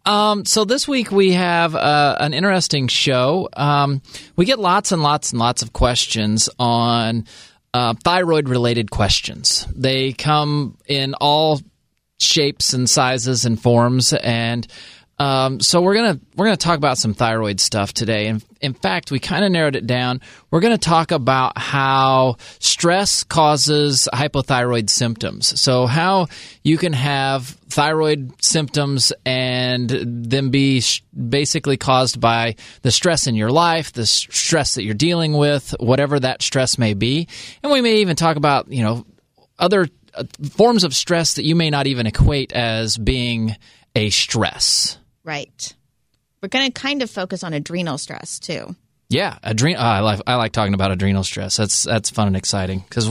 So this week we have an interesting show. We get lots and lots and lots of questions on thyroid-related questions. They come in all shapes and sizes and forms, and so we're gonna talk about some thyroid stuff today. And in fact, we kind of narrowed it down. We're going to talk about how stress causes hypothyroid symptoms. So how you can have thyroid symptoms and them be basically caused by the stress in your life, the stress that you're dealing with, whatever that stress may be. And we may even talk about, other forms of stress that you may not even equate as being a stress. Right. We're going to kind of focus on adrenal stress, too. Yeah, I like talking about adrenal stress. That's fun and exciting because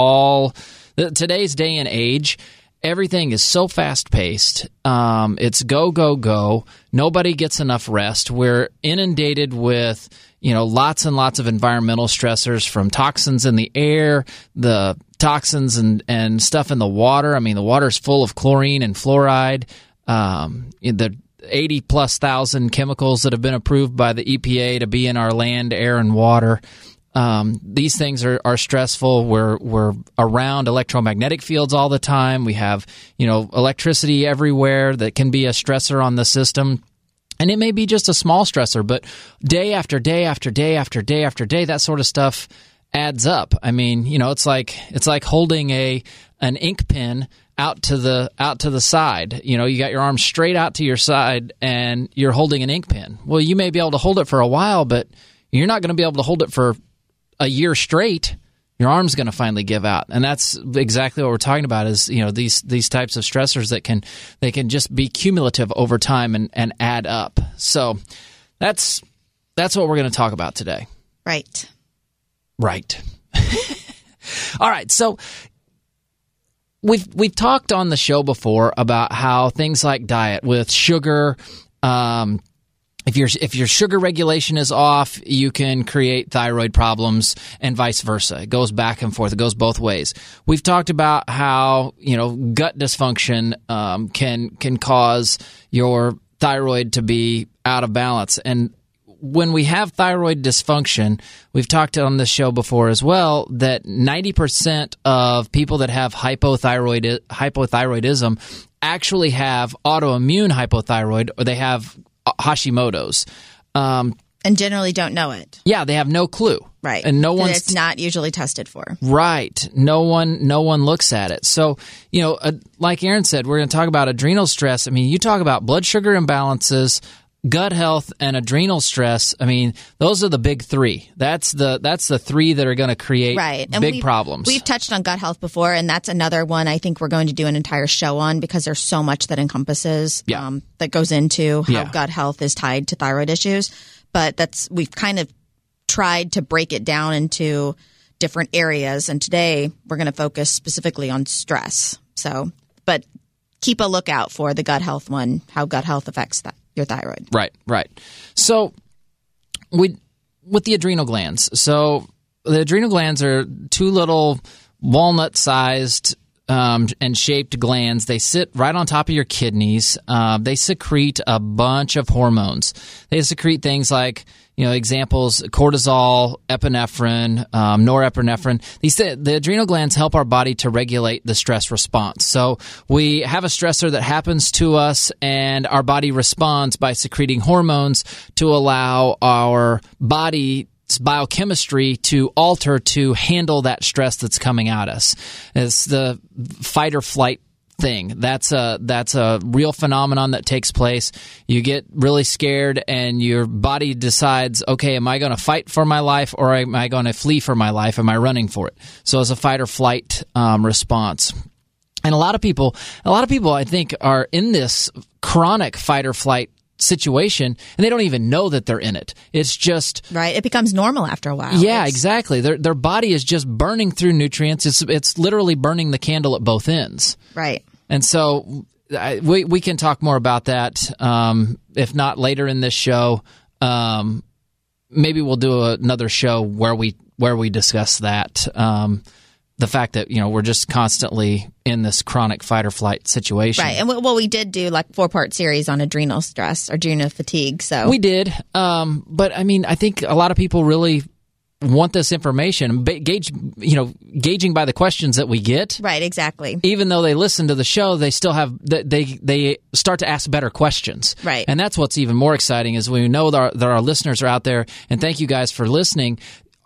today's day and age, everything is so fast-paced. It's go, go, go. Nobody gets enough rest. We're inundated with, lots and lots of environmental stressors, from toxins in the air, the toxins and stuff in the water. I mean, the water's full of chlorine and fluoride. The 80+ thousand chemicals that have been approved by the EPA to be in our land, air, and water. These things are stressful. We're around electromagnetic fields all the time. We have, electricity everywhere that can be a stressor on the system. And it may be just a small stressor, but day after day after day after day after day, that sort of stuff adds up. I mean, it's like holding an ink pen out to the side. You got your arm straight out to your side and you're holding an ink pen. Well, you may be able to hold it for a while, but you're not going to be able to hold it for a year straight. Your arm's going to finally give out. And that's exactly what we're talking about is, these types of stressors that can just be cumulative over time and add up. So that's what we're going to talk about today. Right. All right. So We've talked on the show before about how things like diet with sugar, if your sugar regulation is off, you can create thyroid problems, and vice versa. It goes back and forth. It goes both ways. We've talked about how gut dysfunction can cause your thyroid to be out of balance. And when we have thyroid dysfunction, we've talked on this show before as well that 90% of people that have hypothyroidism actually have autoimmune hypothyroid, or they have Hashimoto's. And generally don't know it. Yeah, they have no clue. Right. And it's not usually tested for. Right. No one looks at it. So, like Aaron said, we're going to talk about adrenal stress. I mean, you talk about blood sugar imbalances, gut health, and adrenal stress. I mean, those are the big three. That's the three that are going to create big problems. We've touched on gut health before, and that's another one I think we're going to do an entire show on because there's so much that encompasses, that goes into how gut health is tied to thyroid issues. But we've kind of tried to break it down into different areas, and today we're going to focus specifically on stress. So, but keep a lookout for the gut health one, how gut health affects your thyroid. Right. So with the adrenal glands. So the adrenal glands are two little walnut-sized and shaped glands. They sit right on top of your kidneys. They secrete a bunch of hormones. They secrete things like, examples, cortisol, epinephrine, norepinephrine. The adrenal glands help our body to regulate the stress response. So we have a stressor that happens to us, and our body responds by secreting hormones to allow our body's biochemistry to alter to handle that stress that's coming at us. It's the fight or flight thing. That's a real phenomenon that takes place. You get really scared and your body decides, okay, am I going to fight for my life or am I going to flee for my life? Am I running for it? So it's a fight or flight response. And a lot of people I think are in this chronic fight or flight situation, and they don't even know that they're in it. It's just right. It becomes normal after a while. Yeah, exactly. Their body is just burning through nutrients. It's literally burning the candle at both ends. Right. And so we can talk more about that. If not later in this show, maybe we'll do another show where we discuss that. the fact that, we're just constantly in this chronic fight or flight situation. Right. And we did do like 4-part series on adrenal stress, adrenal fatigue. So we did. But I mean, I think a lot of people really want this information, gauging by the questions that we get. Right. Exactly. Even though they listen to the show, they still have, they start to ask better questions. Right. And that's what's even more exciting is we know that our listeners are out there, and thank you guys for listening,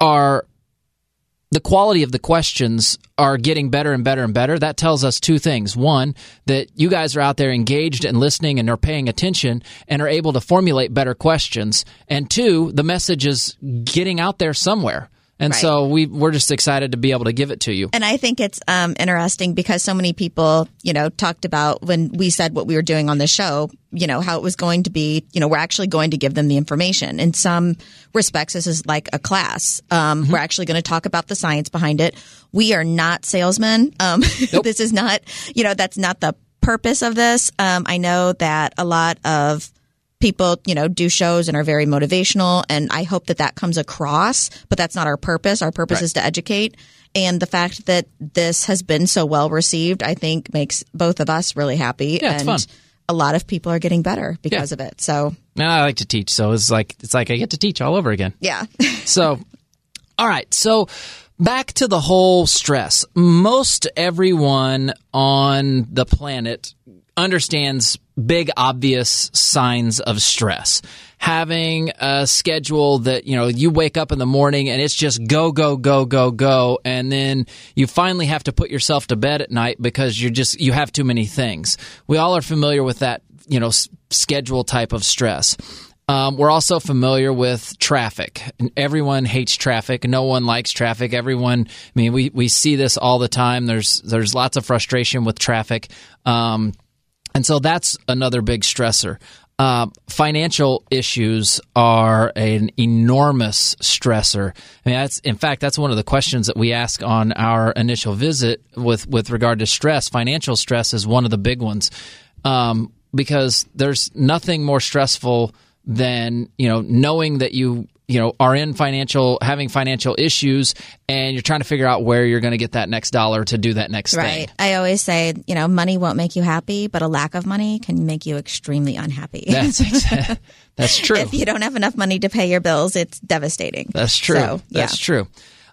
the quality of the questions are getting better and better and better. That tells us two things. One, that you guys are out there engaged and listening and are paying attention and are able to formulate better questions. And two, the message is getting out there somewhere. And right. So we're just excited to be able to give it to you. And I think it's interesting because so many people, talked about when we said what we were doing on the show, how it was going to be, we're actually going to give them the information. In some respects, this is like a class. We're actually going to talk about the science behind it. We are not salesmen. Nope. This is not, that's not the purpose of this. I know that a lot of people, do shows and are very motivational, and I hope that comes across, but that's not our purpose. Our purpose is to educate. And the fact that this has been so well received, I think makes both of us really happy. Yeah, it's fun. A lot of people are getting better because of it. So now I like to teach, so it's like I get to teach all over again. Yeah. So, all right. So back to the whole stress. Most everyone on the planet understands big, obvious signs of stress. Having a schedule that, you wake up in the morning and it's just go, go, go, go, go. And then you finally have to put yourself to bed at night because you have too many things. We all are familiar with that, schedule type of stress. We're also familiar with traffic. Everyone hates traffic. No one likes traffic. Everyone, we see this all the time. There's lots of frustration with traffic. And so that's another big stressor. Financial issues are an enormous stressor. That's one of the questions that we ask on our initial visit with regard to stress. Financial stress is one of the big ones, because there's nothing more stressful than knowing that you are having financial issues, and you're trying to figure out where you're going to get that next dollar to do that next thing. Right. I always say, money won't make you happy, but a lack of money can make you extremely unhappy. That's true. If you don't have enough money to pay your bills, it's devastating. That's true. So, That's true.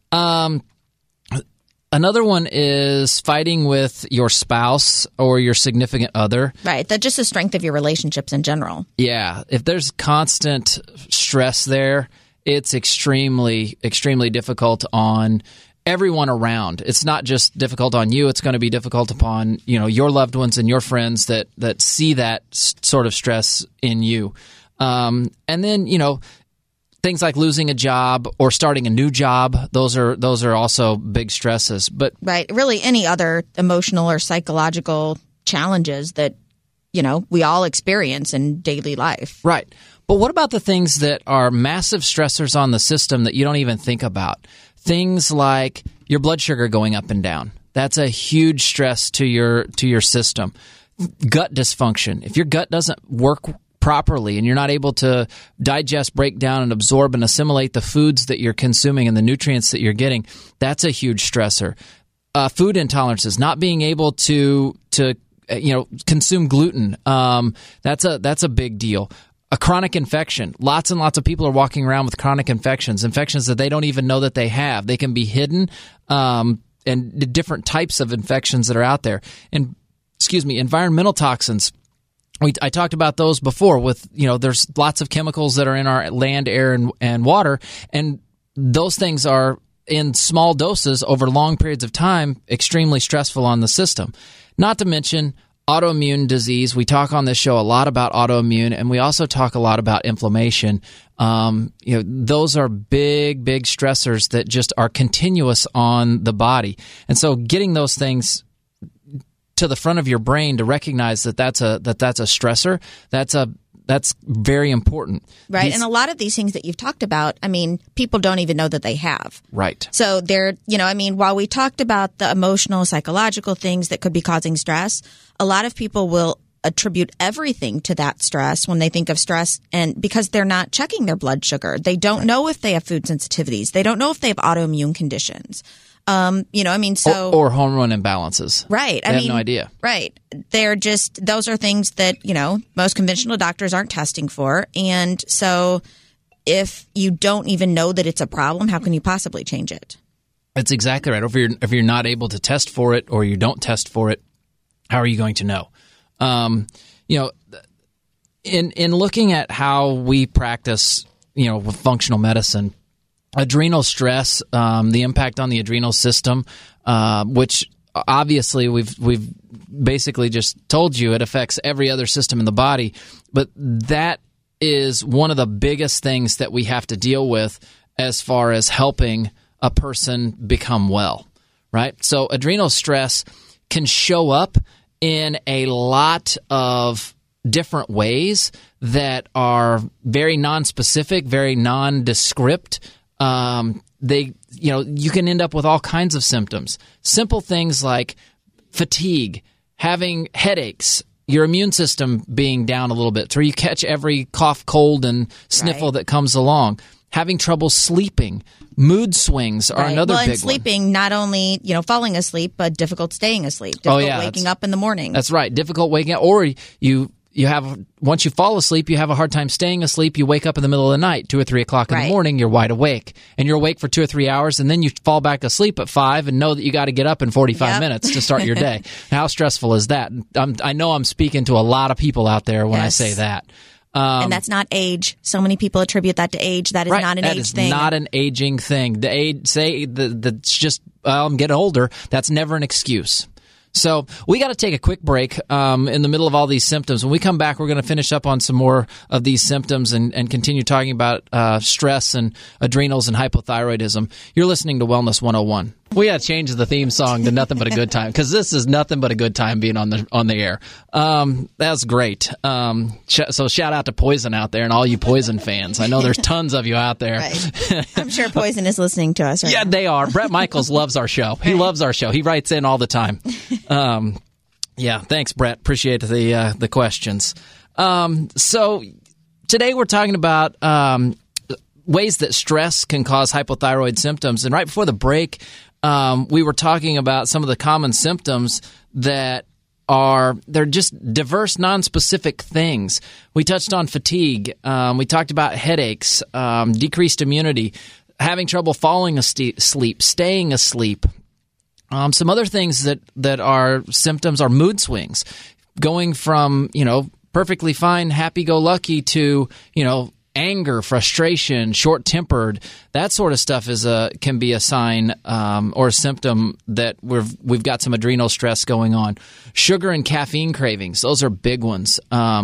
Another one is fighting with your spouse or your significant other. Right. That's just the strength of your relationships in general. Yeah. If there's constant stress there, it's extremely, extremely difficult on everyone around. It's not just difficult on you. It's going to be difficult upon, your loved ones and your friends that see that sort of stress in you. And then, things like losing a job or starting a new job, those are also big stresses. But right, really any other emotional or psychological challenges that, we all experience in daily life. Right. But what about the things that are massive stressors on the system that you don't even think about? Things like your blood sugar going up and down. That's a huge stress to your system. Gut dysfunction. If your gut doesn't work properly and you're not able to digest, break down, and absorb and assimilate the foods that you're consuming and the nutrients that you're getting, that's a huge stressor. Food intolerances, not being able to consume gluten, that's a big deal. A chronic infection. Lots and lots of people are walking around with chronic infections that they don't even know that they have. They can be hidden, and the different types of infections that are out there. And environmental toxins. I talked about those before with, there's lots of chemicals that are in our land, air, and water, and those things are in small doses over long periods of time extremely stressful on the system. Not to mention autoimmune disease. We talk on this show a lot about autoimmune, and we also talk a lot about inflammation. Those are big, big stressors that just are continuous on the body. And so getting those things to the front of your brain to recognize that's a stressor, that's very important. Right. And a lot of these things that you've talked about, people don't even know that they have. Right. So they're, while we talked about the emotional, psychological things that could be causing stress, a lot of people will attribute everything to that stress when they think of stress, and because they're not checking their blood sugar. They don't know if they have food sensitivities. They don't know if they have autoimmune conditions. or hormone imbalances. Right. I have no idea. Right. Those are things that, most conventional doctors aren't testing for. And so if you don't even know that it's a problem, how can you possibly change it? That's exactly right. If you're not able to test for it or you don't test for it, how are you going to know? In looking at how we practice, with functional medicine, adrenal stress, the impact on the adrenal system, which obviously we've basically just told you it affects every other system in the body, but that is one of the biggest things that we have to deal with as far as helping a person become well, right? So adrenal stress can show up in a lot of different ways that are very nonspecific, very nondescript. You can end up with all kinds of symptoms. Simple things like fatigue, having headaches, your immune system being down a little bit, so you catch every cough, cold, and sniffle that comes along. Having trouble sleeping, mood swings are another big one. And sleeping, not only falling asleep, but difficult staying asleep, difficult waking up in the morning. That's right, difficult waking up, or you have, once you fall asleep, you have a hard time staying asleep. You wake up in the middle of the night, 2 or 3 o'clock in the morning, you're wide awake. And you're awake for 2 or 3 hours, and then you fall back asleep at 5 and know that you got to get up in 45 minutes to start your day. How stressful is that? I know I'm speaking to a lot of people out there when I say that. And that's not age. So many people attribute that to age. That is not an age thing. That is not an aging thing. The age, that's just, I'm getting older. That's never an excuse. So we got to take a quick break in the middle of all these symptoms. When we come back, we're going to finish up on some more of these symptoms and continue talking about stress and adrenals and hypothyroidism. You're listening to Wellness 101. We got to change the theme song to Nothing But a Good Time, because this is nothing but a good time being on the air. That's great. So shout out to Poison out there and all you Poison fans. I know there's tons of you out there. Right. I'm sure Poison is listening to us right now. Yeah, they are. Brett Michaels loves our show. He loves our show. He writes in all the time. Yeah, thanks, Brett. Appreciate the questions. So today we're talking about ways that stress can cause hypothyroid symptoms. And right before the break, we were talking about some of the common symptoms they're just diverse, nonspecific things. We touched on fatigue. We talked about headaches, decreased immunity, having trouble falling asleep, staying asleep. Some other things that are symptoms are mood swings, going from, perfectly fine, happy-go-lucky to, anger, frustration, short-tempered. That sort of stuff can be a sign or a symptom that we've got some adrenal stress going on. Sugar and caffeine cravings, those are big ones.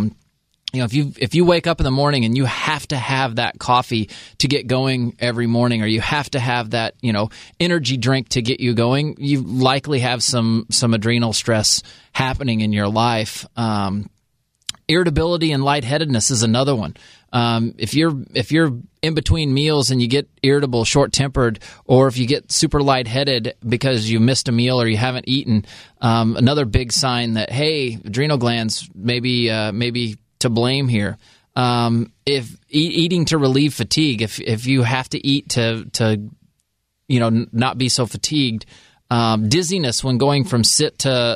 If you wake up in the morning and you have to have that coffee to get going every morning, or you have to have that, energy drink to get you going, you likely have some adrenal stress happening in your life. Irritability and lightheadedness is another one. If you're in between meals and you get irritable, short-tempered, or if you get super lightheaded because you missed a meal or you haven't eaten, another big sign that, hey, adrenal glands maybe to blame here. If eating to relieve fatigue, if you have to eat to not be so fatigued, dizziness when going from sit to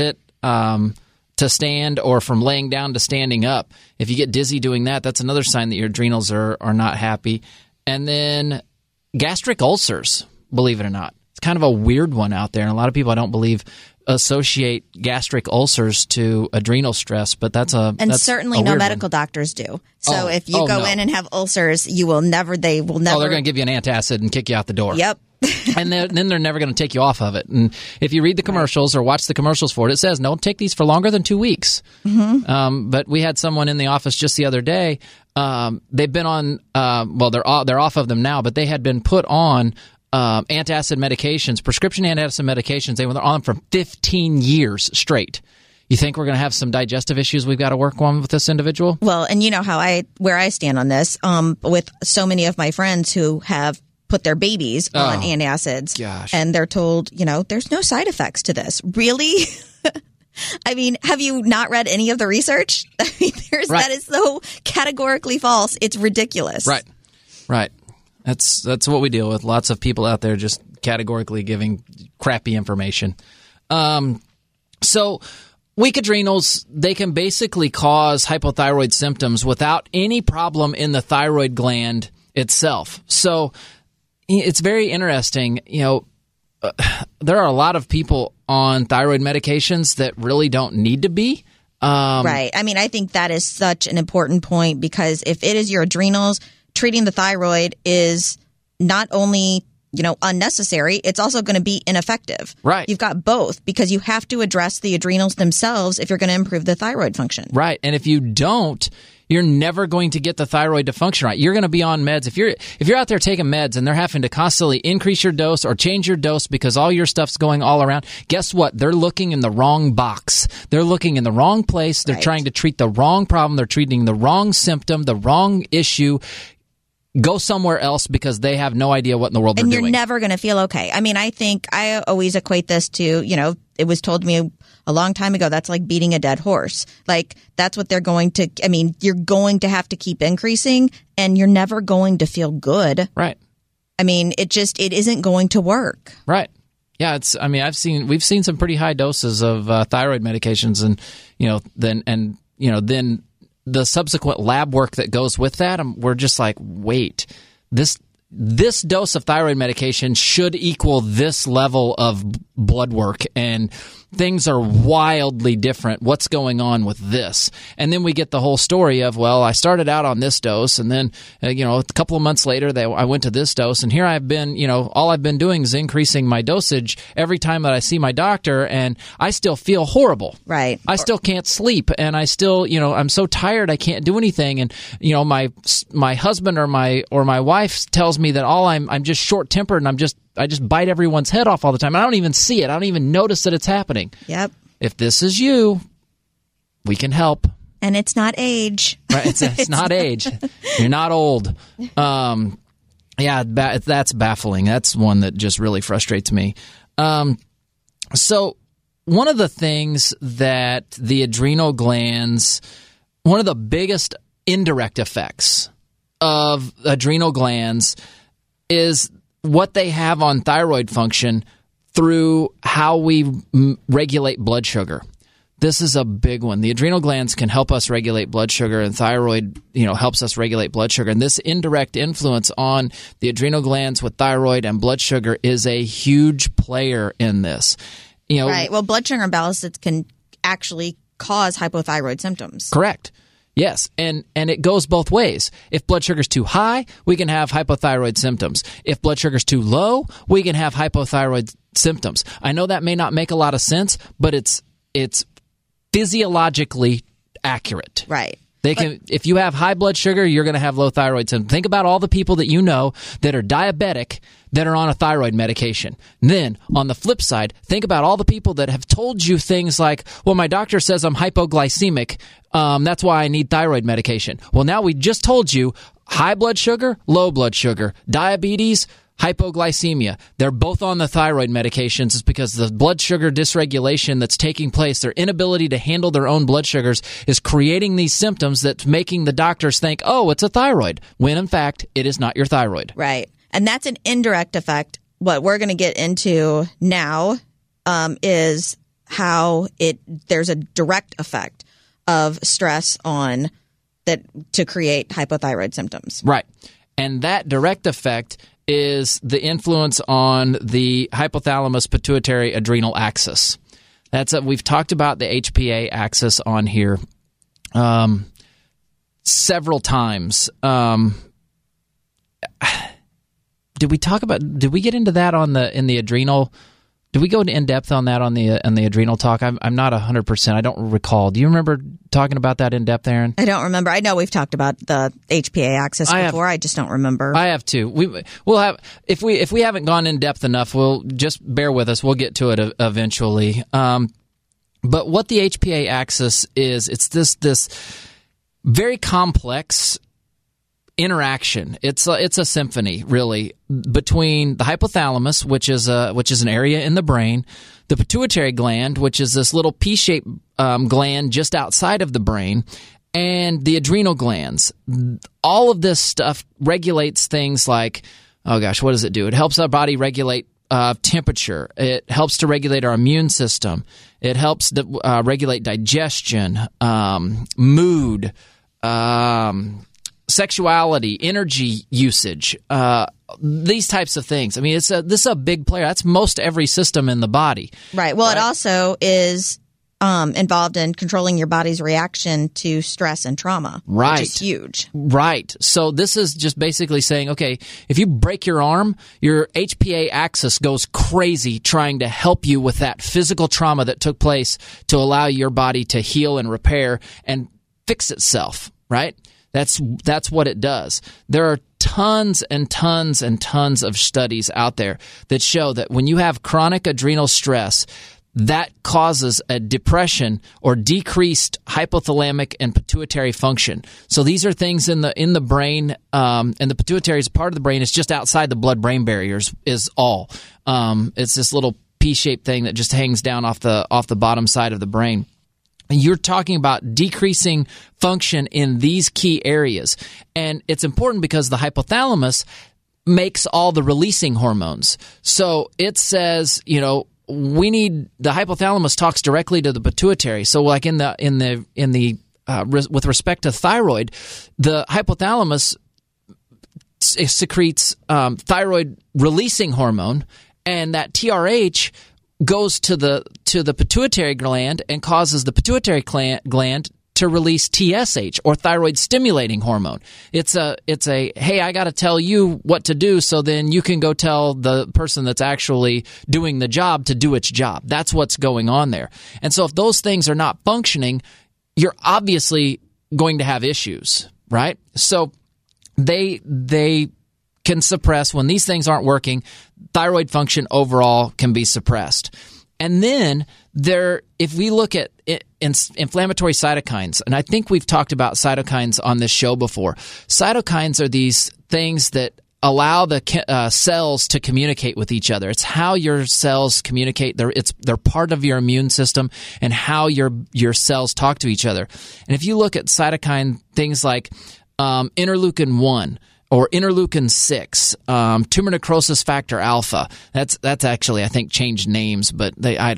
stand, or from laying down to standing up. If you get dizzy doing that, that's another sign that your adrenals are not happy. And then gastric ulcers, believe it or not. It's kind of a weird one out there, and a lot of people, I don't believe, associate gastric ulcers to adrenal stress, but that's certainly no medical doctors do. So if you go in and have ulcers, they will never. Oh, they're going to give you an antacid and kick you out the door. Yep. And then they're never going to take you off of it. And if you read the commercials or watch the commercials for it, it says, don't take these for longer than 2 weeks. Mm-hmm. But we had someone in the office just the other day. They've been on, they're off of them now, but they had been put on antacid medications, prescription antacid medications. They were on for 15 years straight. You think we're going to have some digestive issues we've got to work on with this individual? Well, and you know where I stand on this, with so many of my friends who have put their babies on antacids. Gosh. And they're told, there's no side effects to this. Really? I mean, have you not read any of the research? I mean, that is so categorically false. It's ridiculous. Right. That's what we deal with. Lots of people out there just categorically giving crappy information. So weak adrenals, they can basically cause hypothyroid symptoms without any problem in the thyroid gland itself. So it's very interesting. There are a lot of people on thyroid medications that really don't need to be. Right. I mean, I think that is such an important point, because if it is your adrenals, treating the thyroid is not only, unnecessary, it's also going to be ineffective. Right. You've got both, because you have to address the adrenals themselves if you're going to improve the thyroid function. Right. And if you don't, you're never going to get the thyroid to function right. You're going to be on meds. If you're out there taking meds and they're having to constantly increase your dose or change your dose because all your stuff's going all around, guess what? They're looking in the wrong box. They're looking in the wrong place. They're trying to treat the wrong problem. They're treating the wrong symptom, the wrong issue. Go somewhere else, because they have no idea what in the world they're doing. And you're never going to feel okay. I mean, I think I always equate this to, it was told to me a long time ago, that's like beating a dead horse. Like, that's what they're going to, you're going to have to keep increasing, and you're never going to feel good. Right. I mean, it isn't going to work. Right. Yeah, we've seen some pretty high doses of thyroid medications, and, then the subsequent lab work that goes with that, we're just like, wait, this dose of thyroid medication should equal this level of blood work, and things are wildly different. What's going on with this? And then we get the whole story of, well, I started out on this dose, and then, a couple of months later, I went to this dose, and here I've been, all I've been doing is increasing my dosage every time that I see my doctor, and I still feel horrible. Right. I still can't sleep, and I still, I'm so tired I can't do anything. And, my husband or my wife tells me that I'm just short-tempered, and I just bite everyone's head off all the time. I don't even see it. I don't even notice that it's happening. Yep. If this is you, we can help. And it's not age. Right. It's not age. You're not old. That's baffling. That's one that just really frustrates me. So one of the things that the adrenal glands, one of the biggest indirect effects of adrenal glands is what they have on thyroid function through how we regulate blood sugar. This is a big one. The adrenal glands can help us regulate blood sugar, and thyroid, helps us regulate blood sugar. And this indirect influence on the adrenal glands with thyroid and blood sugar is a huge player in this. Right. Well, blood sugar imbalances can actually cause hypothyroid symptoms. Correct. Yes, and it goes both ways. If blood sugar's too high, we can have hypothyroid symptoms. If blood sugar's too low, we can have hypothyroid symptoms. I know that may not make a lot of sense, but it's physiologically accurate. Right. If you have high blood sugar, you're going to have low thyroid symptoms. Think about all the people that you know that are diabetic that are on a thyroid medication. And then, on the flip side, think about all the people that have told you things like, well, my doctor says I'm hypoglycemic, that's why I need thyroid medication. Well, now we just told you high blood sugar, low blood sugar, diabetes, hypoglycemia. They're both on the thyroid medications. It's because the blood sugar dysregulation that's taking place, their inability to handle their own blood sugars, is creating these symptoms that's making the doctors think, oh, it's a thyroid, when in fact it is not your thyroid. Right. And that's an indirect effect. What we're going to get into now is how there's a direct effect of stress on that to create hypothyroid symptoms. Right. And that direct effect is the influence on the hypothalamus pituitary adrenal axis. We've talked about the HPA axis on here several times. Did we get into that in the adrenal? Did we go in depth on that on the adrenal talk? I'm not 100%. I don't recall. Do you remember talking about that in depth, Aaron? I don't remember. I know we've talked about the HPA axis before. I just don't remember. I have too. We'll have if we haven't gone in depth enough, we'll just bear with us. We'll get to it eventually. But what the HPA axis is, it's this very complex interaction. It's a symphony, really, between the hypothalamus, which is an area in the brain, the pituitary gland, which is this little pea-shaped gland just outside of the brain, and the adrenal glands. All of this stuff regulates things like, oh gosh, what does it do? It helps our body regulate temperature. It helps to regulate our immune system. It helps to regulate digestion, mood, sexuality, energy usage, these types of things. I mean, this is a big player. That's most every system in the body. Right. Well, It also is involved in controlling your body's reaction to stress and trauma, right, which is huge. Right. So this is just basically saying, okay, if you break your arm, your HPA axis goes crazy trying to help you with that physical trauma that took place to allow your body to heal and repair and fix itself, right? That's what it does. There are tons and tons and tons of studies out there that show that when you have chronic adrenal stress, that causes a depression or decreased hypothalamic and pituitary function. So these are things in the brain, and the pituitary is a part of the brain. It's just outside the blood-brain barriers is all. It's this little P-shaped thing that just hangs down off the bottom side of the brain. And you're talking about decreasing function in these key areas. And it's important because the hypothalamus makes all the releasing hormones. So it says, the hypothalamus talks directly to the pituitary. So like with respect to thyroid, the hypothalamus secretes thyroid releasing hormone, and that TRH goes to the pituitary gland and causes the pituitary gland to release TSH, or thyroid stimulating hormone. It's a hey, I got to tell you what to do so then you can go tell the person that's actually doing the job to do its job. That's what's going on there. And so if those things are not functioning, you're obviously going to have issues, right? So they can suppress, when these things aren't working, thyroid function overall can be suppressed. And then if we look at inflammatory cytokines, and I think we've talked about cytokines on this show before. Cytokines are these things that allow the cells to communicate with each other. It's how your cells communicate. They're part of your immune system and how your cells talk to each other. And if you look at cytokine things like interleukin-1, or interleukin-6, tumor necrosis factor alpha. That's actually, I think, changed names, but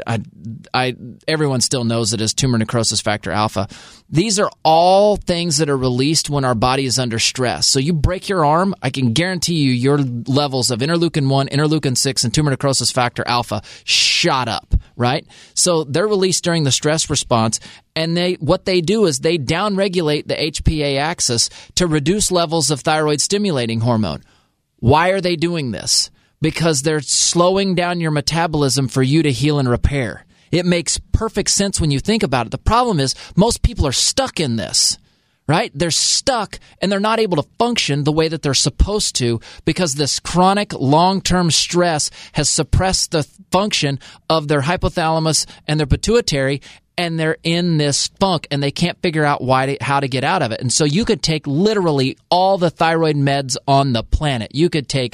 everyone still knows it as tumor necrosis factor alpha. These are all things that are released when our body is under stress. So you break your arm, I can guarantee you your levels of interleukin-1, interleukin-6, and tumor necrosis factor alpha shot up, right? So they're released during the stress response, and what they do is they downregulate the HPA axis to reduce levels of thyroid stimulating hormone. Why are they doing this? Because they're slowing down your metabolism for you to heal and repair. It makes perfect sense when you think about it. The problem is most people are stuck in this, right? They're stuck and they're not able to function the way that they're supposed to because this chronic long-term stress has suppressed the function of their hypothalamus and their pituitary, and they're in this funk and they can't figure out how to get out of it. And so you could take literally all the thyroid meds on the planet. You can take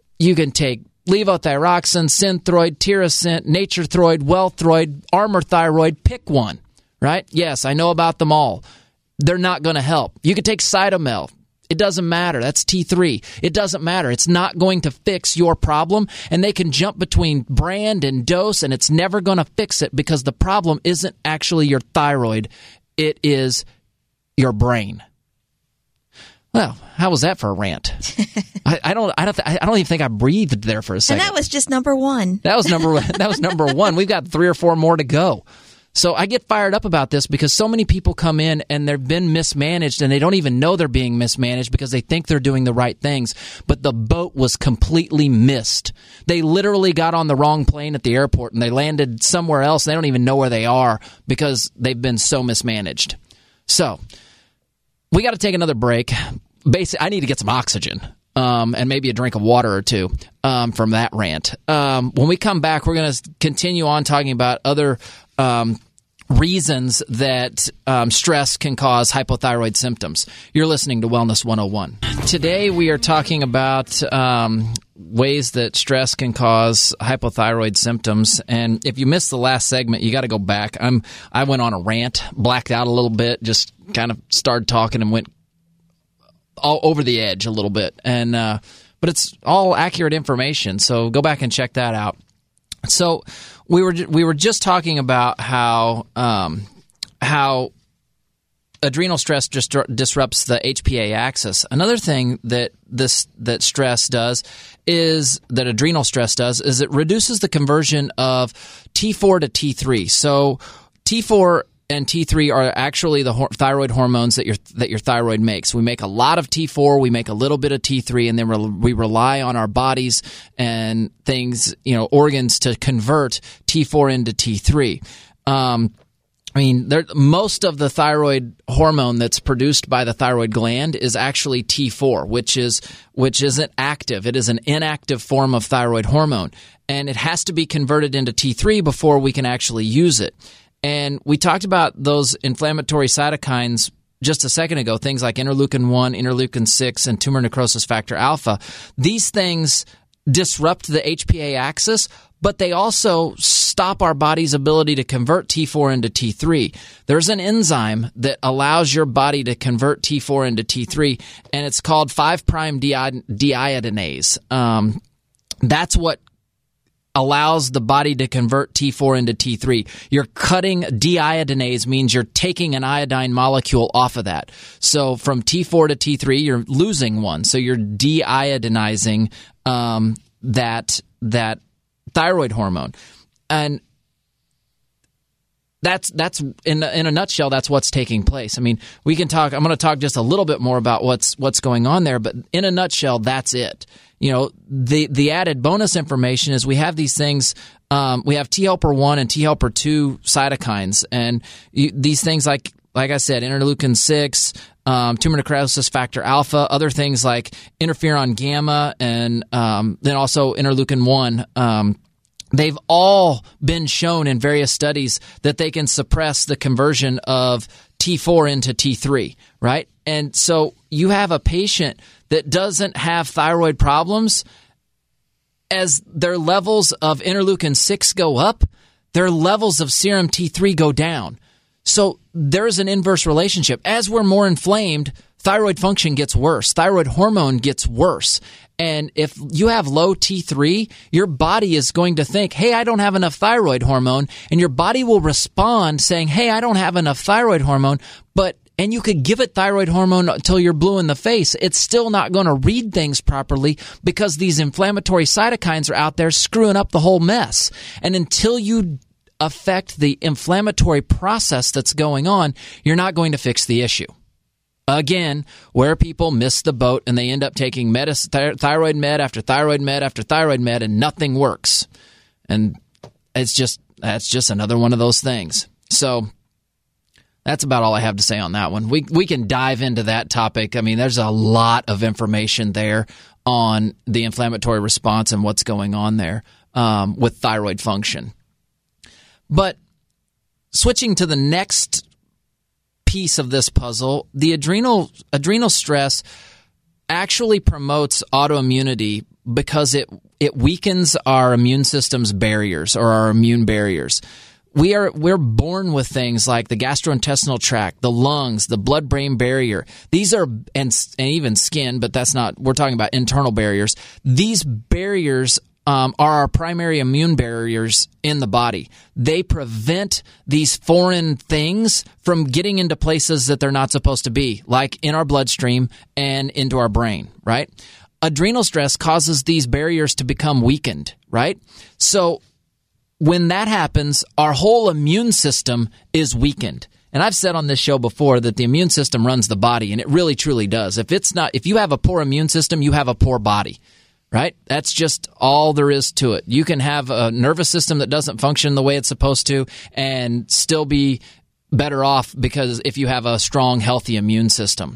levothyroxine, Synthroid, Tirosint, Naturethroid, Wellthroid, Armour Thyroid, pick one, right? Yes, I know about them all. They're not going to help. You could take Cytomel. It doesn't matter. That's T3. It doesn't matter. It's not going to fix your problem, and they can jump between brand and dose, and it's never going to fix it because the problem isn't actually your thyroid. It is your brain. Well, how was that for a rant? I don't even think I breathed there for a second. And that was just number one. That was number one. We've got 3 or 4 more to go. So I get fired up about this because so many people come in and they've been mismanaged and they don't even know they're being mismanaged because they think they're doing the right things. But the boat was completely missed. They literally got on the wrong plane at the airport and they landed somewhere else. They don't even know where they are because they've been so mismanaged. So we got to take another break. Basically, I need to get some oxygen. And maybe a drink of water or two from that rant. When we come back, we're going to continue on talking about other reasons that stress can cause hypothyroid symptoms. You're listening to Wellness 101. Today we are talking about ways that stress can cause hypothyroid symptoms. And if you missed the last segment, you got to go back. I went on a rant, blacked out a little bit, just kind of started talking and went all over the edge a little bit. And but it's all accurate information. So go back and check that out. So we were just talking about how adrenal stress just disrupts the HPA axis. Another thing that adrenal stress does is it reduces the conversion of T4 to T3. So T4 and T3 are actually the thyroid hormones that your thyroid makes. We make a lot of T4, we make a little bit of T3, and then we rely on our bodies and things, organs to convert T4 into T3. Most of the thyroid hormone that's produced by the thyroid gland is actually T4, which isn't active. It is an inactive form of thyroid hormone, and it has to be converted into T3 before we can actually use it. And we talked about those inflammatory cytokines just a second ago, things like interleukin-1, interleukin-6, and tumor necrosis factor alpha. These things disrupt the HPA axis, but they also stop our body's ability to convert T4 into T3. There's an enzyme that allows your body to convert T4 into T3, and it's called 5' deiodinase. That's what allows the body to convert T4 into T3. You're cutting deiodinase means you're taking an iodine molecule off of that. So from T4 to T3, you're losing one. So you're deiodinizing that thyroid hormone. And that's in a nutshell, that's what's taking place. We can talk. I'm going to talk just a little bit more about what's going on there, but in a nutshell, that's it. The added bonus information is we have these things. We have T helper 1 and T helper 2 cytokines, and these things like I said, interleukin 6, tumor necrosis factor alpha, other things like interferon gamma, and then also interleukin 1. They've all been shown in various studies that they can suppress the conversion of T4 into T3, right? And so you have a patient that doesn't have thyroid problems. As their levels of interleukin 6 go up, their levels of serum T3 go down. So there's an inverse relationship. As we're more inflamed, thyroid function gets worse. Thyroid hormone gets worse. And if you have low T3, your body is going to think, hey, I don't have enough thyroid hormone. And your body will respond saying, hey, I don't have enough thyroid hormone. And you could give it thyroid hormone until you're blue in the face. It's still not going to read things properly because these inflammatory cytokines are out there screwing up the whole mess. And until you affect the inflammatory process that's going on, you're not going to fix the issue. Again, where people miss the boat and they end up taking thyroid med after thyroid med after thyroid med and nothing works. And that's just another one of those things. So that's about all I have to say on that one. We can dive into that topic. There's a lot of information there on the inflammatory response and what's going on there with thyroid function. But switching to the next piece of this puzzle, the adrenal stress actually promotes autoimmunity because it weakens our immune system's barriers or our immune barriers. We're born with things like the gastrointestinal tract, the lungs, the blood-brain barrier. These are and even skin, but that's not. We're talking about internal barriers. These barriers are our primary immune barriers in the body. They prevent these foreign things from getting into places that they're not supposed to be, like in our bloodstream and into our brain, right? Adrenal stress causes these barriers to become weakened, right? So when that happens, our whole immune system is weakened. And I've said on this show before that the immune system runs the body, and it really truly does. If you have a poor immune system, you have a poor body. Right? That's just all there is to it. You can have a nervous system that doesn't function the way it's supposed to and still be better off because if you have a strong, healthy immune system.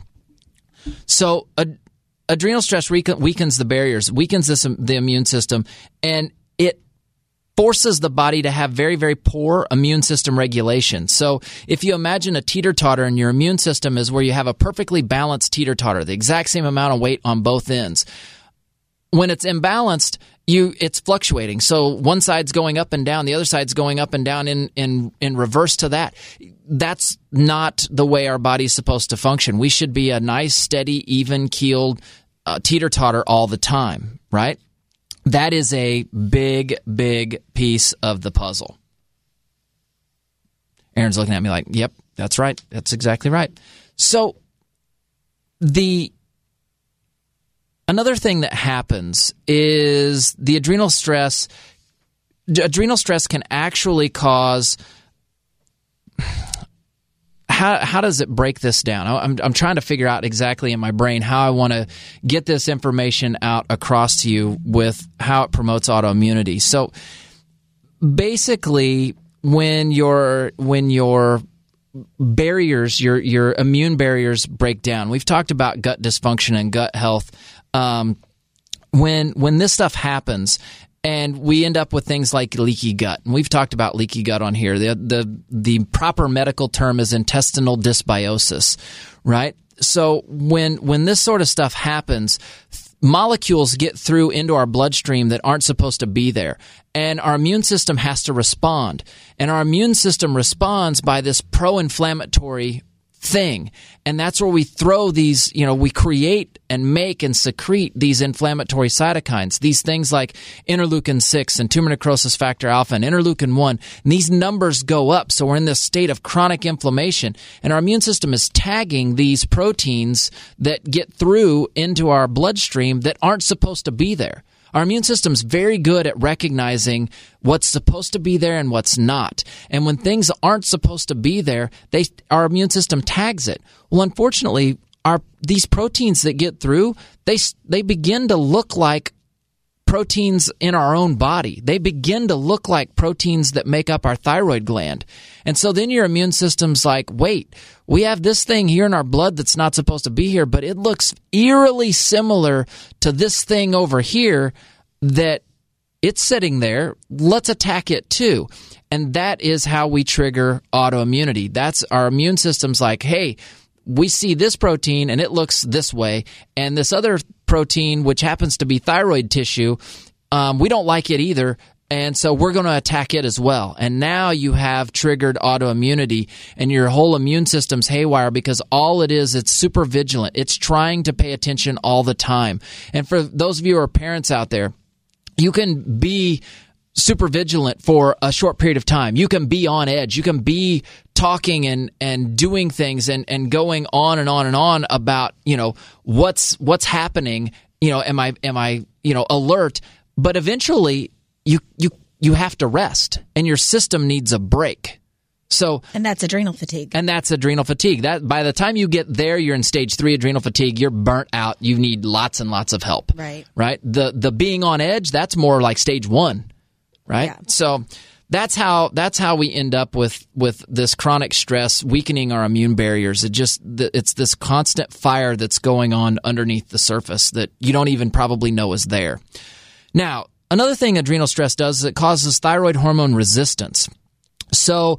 So adrenal stress weakens the barriers, weakens the immune system, and it forces the body to have very, very poor immune system regulation. So if you imagine a teeter-totter and your immune system is where you have a perfectly balanced teeter-totter, the exact same amount of weight on both ends. When it's imbalanced, it's fluctuating. So one side's going up and down, the other side's going up and down in reverse to that. That's not the way our body's supposed to function. We should be a nice, steady, even-keeled teeter-totter all the time, right? That is a big, big piece of the puzzle. Aaron's looking at me like, yep, that's right. That's exactly right. So another thing that happens is the adrenal stress. Adrenal stress can actually cause. How does it break this down? I'm trying to figure out exactly in my brain how I want to get this information out across to you with how it promotes autoimmunity. So basically, when your barriers, your immune barriers break down, we've talked about gut dysfunction and gut health. When this stuff happens, and we end up with things like leaky gut. And we've talked about leaky gut on here. The proper medical term is intestinal dysbiosis, right? So when this sort of stuff happens, molecules get through into our bloodstream that aren't supposed to be there. And our immune system has to respond. And our immune system responds by this pro-inflammatory thing. And that's where we throw these, we create and make and secrete these inflammatory cytokines, these things like interleukin-6 and tumor necrosis factor alpha and interleukin-1. And these numbers go up. So we're in this state of chronic inflammation. And our immune system is tagging these proteins that get through into our bloodstream that aren't supposed to be there. Our immune system's very good at recognizing what's supposed to be there and what's not. And when things aren't supposed to be there, our immune system tags it. Well, unfortunately, these proteins that get through, they begin to look like proteins in our own body. They begin to look like proteins that make up our thyroid gland. And so then your immune system's like, wait, we have this thing here in our blood that's not supposed to be here, but it looks eerily similar to this thing over here that it's sitting there. Let's attack it too. And that is how we trigger autoimmunity. That's our immune system's like, hey, we see this protein and it looks this way, and this other protein, which happens to be thyroid tissue, we don't like it either, and so we're going to attack it as well. And now you have triggered autoimmunity, and your whole immune system's haywire because all it is, it's super vigilant. It's trying to pay attention all the time. And for those of you who are parents out there, you can be super vigilant for a short period of time. You can be on edge. You can be talking and doing things and going on and on and on about, what's happening, am I alert, but eventually you have to rest and your system needs a break. And that's adrenal fatigue. That by the time you get there, you're in stage 3 adrenal fatigue. You're burnt out. You need lots and lots of help. Right. The being on edge, that's more like stage 1. Right. Yeah. So that's how we end up with this chronic stress weakening our immune barriers. It's this constant fire that's going on underneath the surface that you don't even probably know is there. Now, another thing adrenal stress does is it causes thyroid hormone resistance. So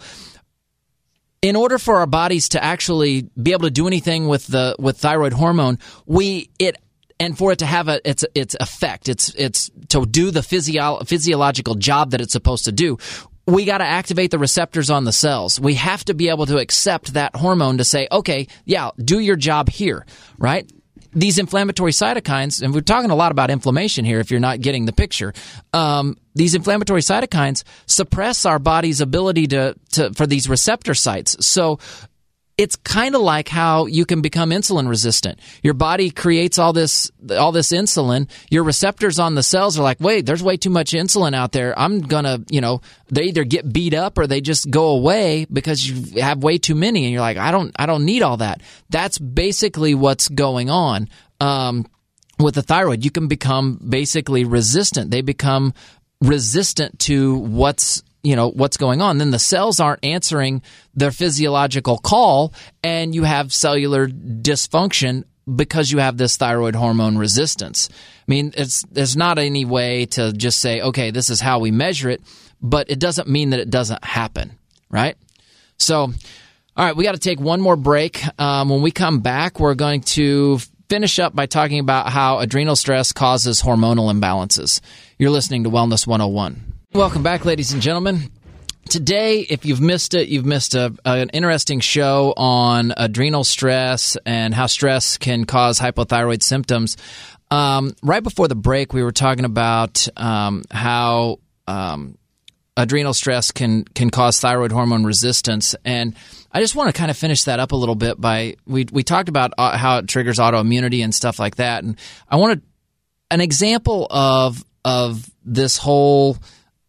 in order for our bodies to actually be able to do anything with thyroid hormone, and for it to have its effect, it's to do the physiological job that it's supposed to do, we got to activate the receptors on the cells. We have to be able to accept that hormone to say, okay, yeah, do your job here, right? These inflammatory cytokines, and we're talking a lot about inflammation here if you're not getting the picture, these inflammatory cytokines suppress our body's ability for these receptor sites. So it's kind of like how you can become insulin resistant. Your body creates all this insulin. Your receptors on the cells are like, wait, there's way too much insulin out there. I'm gonna, they either get beat up or they just go away because you have way too many. And you're like, I don't need all that. That's basically what's going on with the thyroid. You can become basically resistant. They become resistant to what's going on. Then the cells aren't answering their physiological call, and you have cellular dysfunction because you have this thyroid hormone resistance. I mean, there's not any way to just say, okay, this is how we measure it, but it doesn't mean that it doesn't happen, right? So, all right, we got to take one more break. When we come back, we're going to finish up by talking about how adrenal stress causes hormonal imbalances. You're listening to Wellness 101. Welcome back, ladies and gentlemen. today, if you've missed it, you've missed an interesting show on adrenal stress and how stress can cause hypothyroid symptoms. Right before the break, we were talking about how adrenal stress can cause thyroid hormone resistance, and I just want to kind of finish that up a little bit by we talked about how it triggers autoimmunity and stuff like that, and I wanted an example of this whole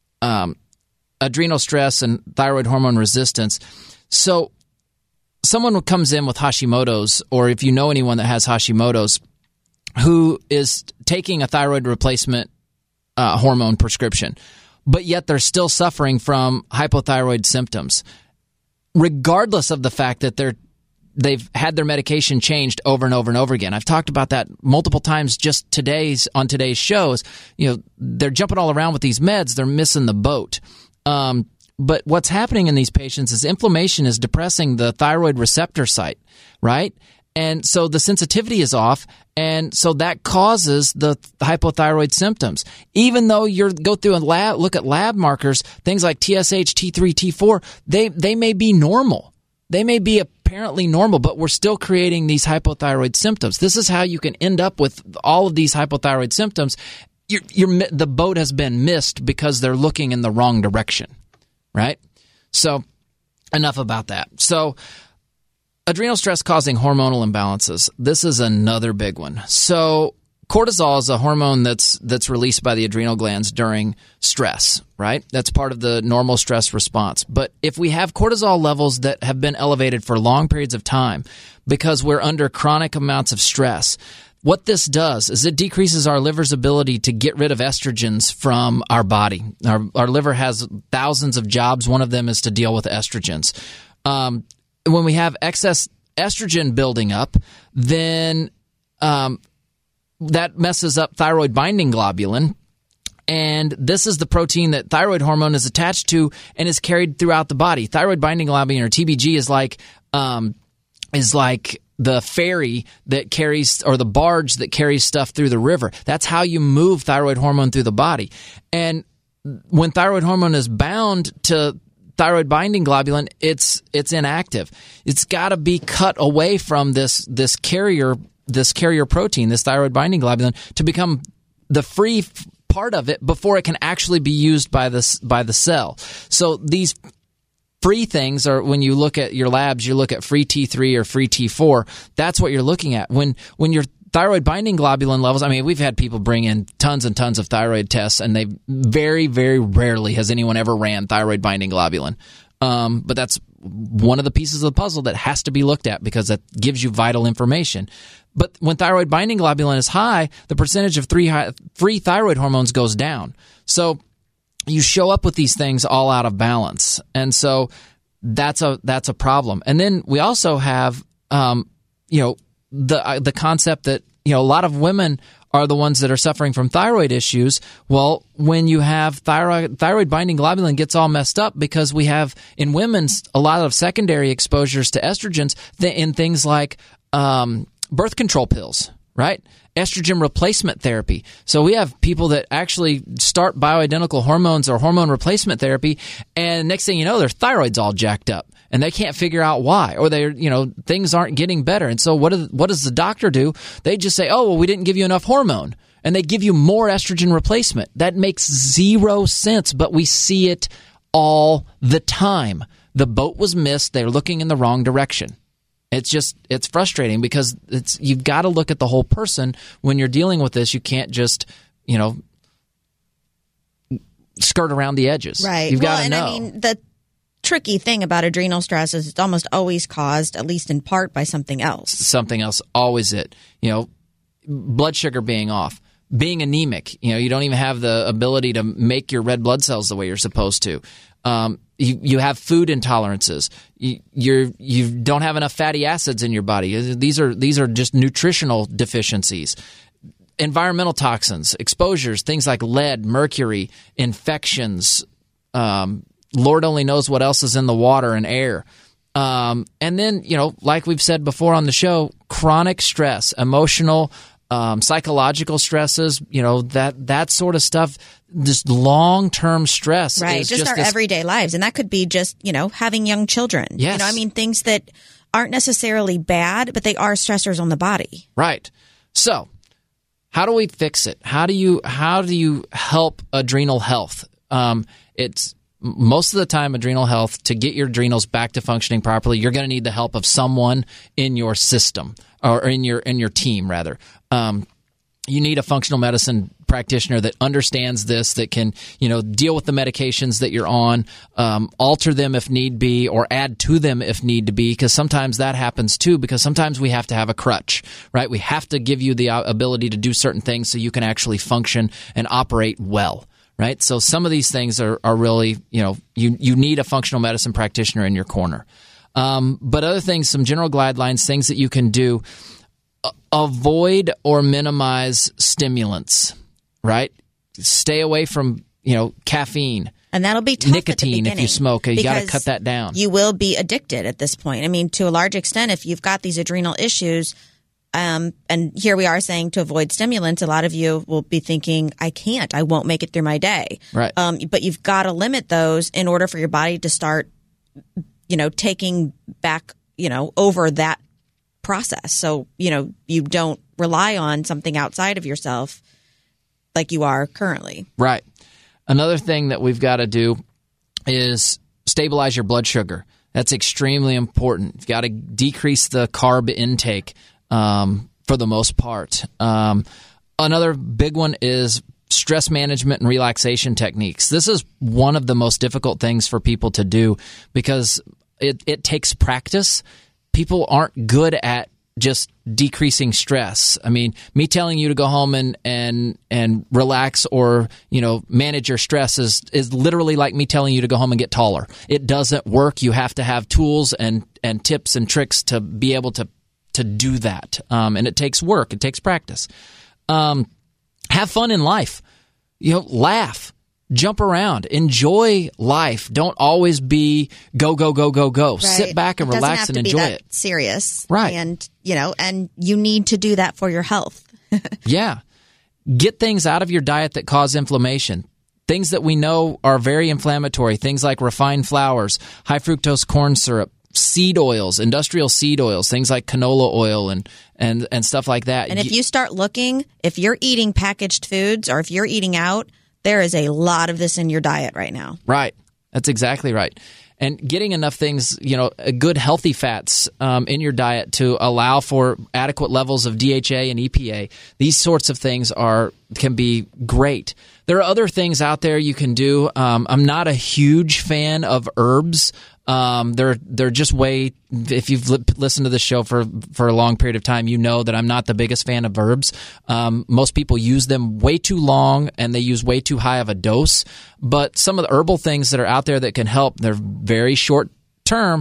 adrenal stress and thyroid hormone resistance. So someone who comes in with Hashimoto's, or if you know anyone that has Hashimoto's, who is taking a thyroid replacement hormone prescription, but yet they're still suffering from hypothyroid symptoms, regardless of the fact that they've had their medication changed over and over and over again. I've talked about that multiple times just on today's shows. They're jumping all around with these meds. They're missing the boat. But what's happening in these patients is inflammation is depressing the thyroid receptor site, right? And so the sensitivity is off, and so that causes the hypothyroid symptoms. Even though you go through and look at lab markers, things like TSH, T3, T4, they may be normal. They may be apparently normal, but we're still creating these hypothyroid symptoms. This is how you can end up with all of these hypothyroid symptoms. The boat has been missed because they're looking in the wrong direction, right? So enough about that. So adrenal stress causing hormonal imbalances. This is another big one. So cortisol is a hormone that's released by the adrenal glands during stress, right? That's part of the normal stress response. But if we have cortisol levels that have been elevated for long periods of time because we're under chronic amounts of stress, what this does is it decreases our liver's ability to get rid of estrogens from our body. Our liver has thousands of jobs. One of them is to deal with estrogens. When we have excess estrogen building up, then that messes up thyroid binding globulin. And this is the protein that thyroid hormone is attached to and is carried throughout the body. Thyroid binding globulin, or TBG, is like the ferry that carries, or the barge that carries stuff through the river. That's how you move thyroid hormone through the body. And when thyroid hormone is bound to thyroid binding globulin, it's inactive. It's got to be cut away from this carrier protein, this thyroid binding globulin, to become the free part of it before it can actually be used by the cell. So these free things are, when you look at your labs, you look at free T3 or free T4. That's what you're looking at. When your thyroid binding globulin levels, I mean, we've had people bring in tons and tons of thyroid tests, and they very, very rarely has anyone ever ran thyroid binding globulin. But that's one of the pieces of the puzzle that has to be looked at because that gives you vital information. But when thyroid binding globulin is high, the percentage of free thyroid hormones goes down. So you show up with these things all out of balance. And so that's a problem. And then we also have, the concept that, a lot of women are the ones that are suffering from thyroid issues. Well, when you have thyroid binding globulin gets all messed up because we have in women a lot of secondary exposures to estrogens in things like birth control pills, right? Estrogen replacement therapy. So we have people that actually start bioidentical hormones or hormone replacement therapy, and next thing you know, their thyroid's all jacked up. And they can't figure out why, or things aren't getting better. And so what does the doctor do? They just say, oh, well, we didn't give you enough hormone. And they give you more estrogen replacement. That makes zero sense, but we see it all the time. The boat was missed. They're looking in the wrong direction. It's frustrating because you've got to look at the whole person when you're dealing with this. You can't just, skirt around the edges. Right. You've got to know. I mean, the tricky thing about adrenal stress is it's almost always caused, at least in part, by something else. Something else, always it. Blood sugar being off, being anemic. You don't even have the ability to make your red blood cells the way you're supposed to. You have food intolerances. You don't have enough fatty acids in your body. These are just nutritional deficiencies. Environmental toxins, exposures, things like lead, mercury, infections. Lord only knows what else is in the water and air. And then, like we've said before on the show, chronic stress, emotional psychological stresses, that sort of stuff. This long-term stress, right? Is just our everyday lives, and that could be just having young children. Yes. Things that aren't necessarily bad, but they are stressors on the body. Right. So, how do we fix it? How do you help adrenal health? It's most of the time adrenal health, to get your adrenals back to functioning properly, you're going to need the help of someone in your system, or in your team rather. You need a functional medicine practitioner that understands this, that can, deal with the medications that you're on, alter them if need be, or add to them if need to be, because sometimes that happens too, because sometimes we have to have a crutch, right? We have to give you the ability to do certain things so you can actually function and operate well. Right, so some of these things are really, you need a functional medicine practitioner in your corner. But other things, some general guidelines, things that you can do: avoid or minimize stimulants. Right, stay away from caffeine. And that'll be tough nicotine if you smoke. You got to cut that down. You will be addicted at this point. To a large extent, if you've got these adrenal issues. And here we are saying to avoid stimulants. A lot of you will be thinking, I won't make it through my day. Right. But you've got to limit those in order for your body to start, taking back, over that process. So, you don't rely on something outside of yourself like you are currently. Right. Another thing that we've got to do is stabilize your blood sugar. That's extremely important. You've got to decrease the carb intake. For the most part. Another big one is stress management and relaxation techniques. This is one of the most difficult things for people to do because it takes practice. People aren't good at just decreasing stress. Me telling you to go home and relax or, manage your stress is literally like me telling you to go home and get taller. It doesn't work. You have to have tools and tips and tricks to be able to do that. And it takes work. It takes practice. Have fun in life. Laugh. Jump around. Enjoy life. Don't always be go, go, go, go, go. Right. Sit back and relax and enjoy it. Serious. Right. And, and you need to do that for your health. Yeah. Get things out of your diet that cause inflammation. Things that we know are very inflammatory. Things like refined flours, high fructose corn syrup, seed oils, industrial seed oils, things like canola oil and stuff like that. And if you start looking, if you're eating packaged foods or if you're eating out, there is a lot of this in your diet right now. Right. That's exactly right. And getting enough things, good healthy fats in your diet to allow for adequate levels of DHA and EPA, these sorts of things can be great. There are other things out there you can do. I'm not a huge fan of herbs. They're just way. If you've listened to this show for a long period of time, you know that I'm not the biggest fan of herbs. Most people use them way too long, and they use way too high of a dose. But some of the herbal things that are out there that can help, they're very short term.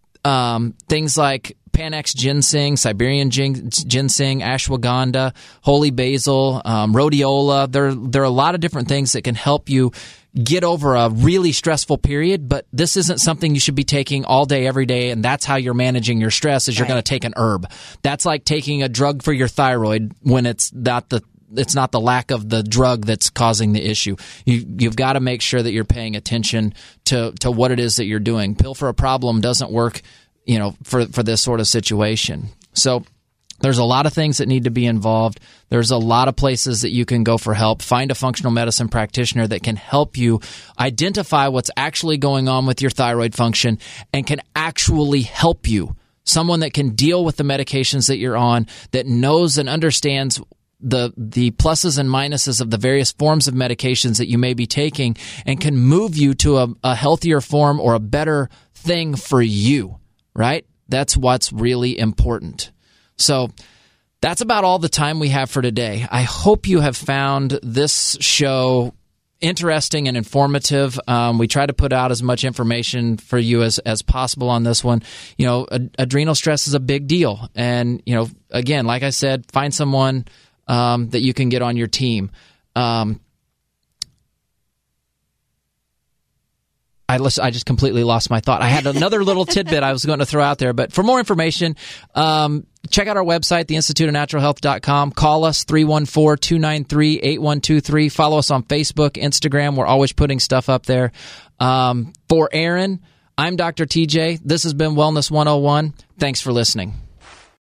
Things like Panax ginseng, Siberian ginseng, ashwagandha, holy basil, rhodiola. There are a lot of different things that can help you get over a really stressful period, but this isn't something you should be taking all day, every day, and that's how you're managing your stress is you're going to take an herb. That's like taking a drug for your thyroid when it's not the lack of the drug that's causing the issue. You've got to make sure that you're paying attention to what it is that you're doing. Pill for a problem doesn't work, for this sort of situation. So there's a lot of things that need to be involved. There's a lot of places that you can go for help. Find a functional medicine practitioner that can help you identify what's actually going on with your thyroid function and can actually help you. Someone that can deal with the medications that you're on, that knows and understands the pluses and minuses of the various forms of medications that you may be taking and can move you to a healthier form or a better thing for you, right? That's what's really important. So that's about all the time we have for today. I hope you have found this show interesting and informative. We try to put out as much information for you as possible on this one. Adrenal stress is a big deal. And, again, like I said, find someone that you can get on your team. I just completely lost my thought. I had another little tidbit I was going to throw out there, but for more information, check out our website, theinstituteofnaturalhealth.com. Call us, 314-293-8123. Follow us on Facebook, Instagram. We're always putting stuff up there. For Aaron, I'm Dr. TJ. This has been Wellness 101. Thanks for listening.